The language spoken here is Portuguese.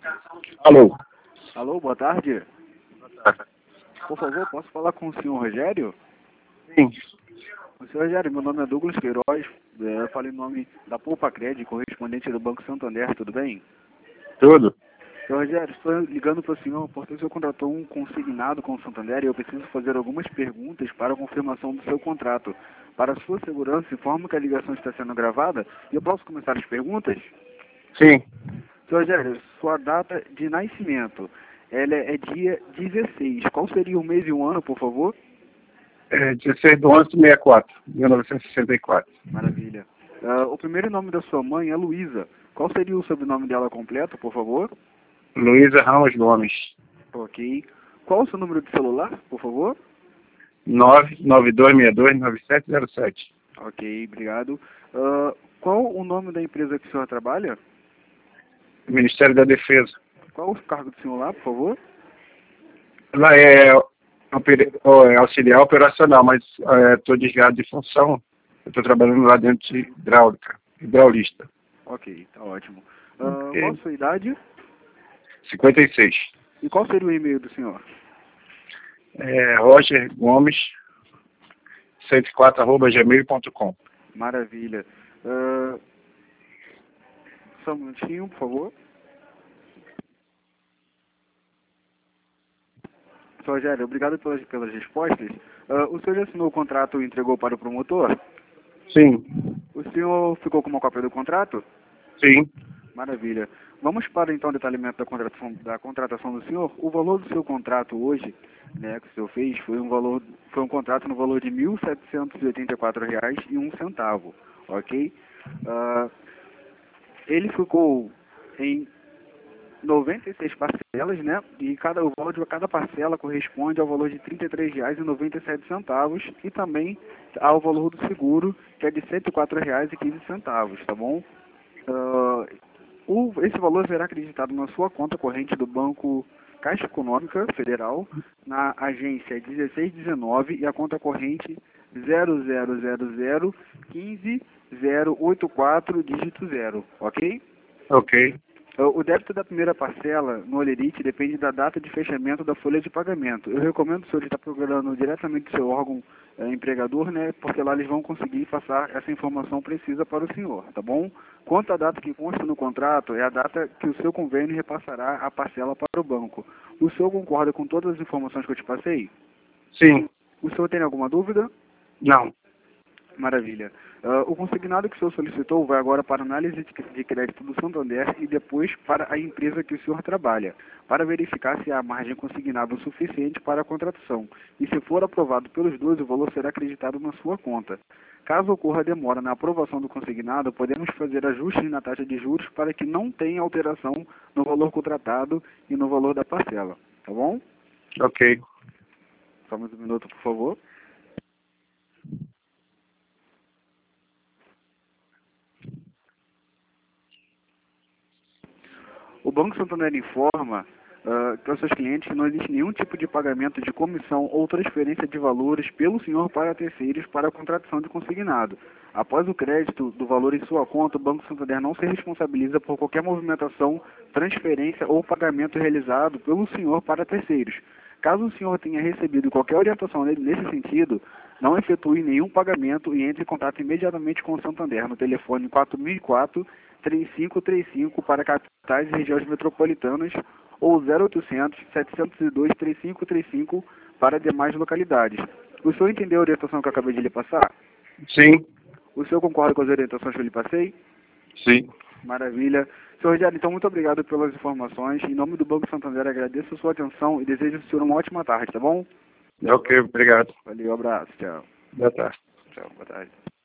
Alô? Alô, boa tarde. Por favor, posso falar com o senhor Rogério? Sim. O senhor Rogério, meu nome é Douglas Queiroz. Eu falei em nome da Poupa Cred, correspondente do Banco Santander, tudo bem? Tudo? Senhor Rogério, estou ligando para o senhor porque o senhor contratou um consignado com o Santander e eu preciso fazer algumas perguntas para a confirmação do seu contrato. Para sua segurança, informo que a ligação está sendo gravada e eu posso começar as perguntas? Sim. Senhor Rogério, sua data de nascimento, ela é dia 16. Qual seria o mês e o ano, por favor? 16 de 11 de 64, 1964. Maravilha. O primeiro nome da sua mãe é Luísa. Qual seria o sobrenome dela completo, por favor? Luísa Ramos Gomes. Ok. Qual o seu número de celular, por favor? 992629707. Ok, obrigado. Qual o nome da empresa que o senhor trabalha? Ministério da Defesa. Qual o cargo do senhor lá, por favor? Lá é auxiliar operacional, mas estou desviado de função. Eu estou trabalhando lá dentro de hidráulica, hidraulista. Ok, tá ótimo. Ok. Qual a sua idade? 56. E qual seria o e-mail do senhor? Roger Gomes, 104@gmail.com. Maravilha. Só um minutinho, por favor. Sr. Rogério, obrigado pelas respostas. O senhor já assinou o contrato e entregou para o promotor? Sim. O senhor ficou com uma cópia do contrato? Sim. Maravilha. Vamos para então o detalhamento da contratação do senhor. O valor do seu contrato hoje, né, que o senhor fez, foi um contrato no valor de R$ 1.784,01, ok? Ele ficou em 96 parcelas, né? E o valor de cada parcela corresponde ao valor de R$ 33,97 e também ao valor do seguro, que é de R$ 104,15, tá bom? Esse valor será acreditado na sua conta corrente do Banco Caixa Econômica Federal, na agência 1619 e a conta corrente 0000150084 dígito 0, ok? Ok. O débito da primeira parcela no Olerite depende da data de fechamento da folha de pagamento. Eu recomendo o senhor estar procurando diretamente do seu órgão empregador, né? Porque lá eles vão conseguir passar essa informação precisa para o senhor, tá bom? Quanto à data que consta no contrato, é a data que o seu convênio repassará a parcela para o banco. O senhor concorda com todas as informações que eu te passei? Sim. O senhor tem alguma dúvida? Não. Maravilha. O consignado que o senhor solicitou vai agora para análise de crédito do Santander e depois para a empresa que o senhor trabalha, para verificar se há margem consignada o suficiente para a contratação. E se for aprovado pelos dois, o valor será acreditado na sua conta. Caso ocorra demora na aprovação do consignado, podemos fazer ajustes na taxa de juros para que não tenha alteração no valor contratado e no valor da parcela. Tá bom? Ok. Só mais um minuto, por favor. O Banco Santander informa para os seus clientes que não existe nenhum tipo de pagamento de comissão ou transferência de valores pelo senhor para terceiros para a contratação de consignado. Após o crédito do valor em sua conta, o Banco Santander não se responsabiliza por qualquer movimentação, transferência ou pagamento realizado pelo senhor para terceiros. Caso o senhor tenha recebido qualquer orientação nesse sentido, não efetue nenhum pagamento e entre em contato imediatamente com o Santander no telefone 4004-3535 para capitais e regiões metropolitanas ou 0800-702-3535 para demais localidades. O senhor entendeu a orientação que eu acabei de lhe passar? Sim. O senhor concorda com as orientações que eu lhe passei? Sim. Maravilha. Senhor Rogério, então muito obrigado pelas informações. Em nome do Banco Santander, agradeço a sua atenção e desejo ao senhor uma ótima tarde, tá bom? Ok, obrigado. Valeu, abraço, tchau. Boa tarde. Tchau, boa tarde.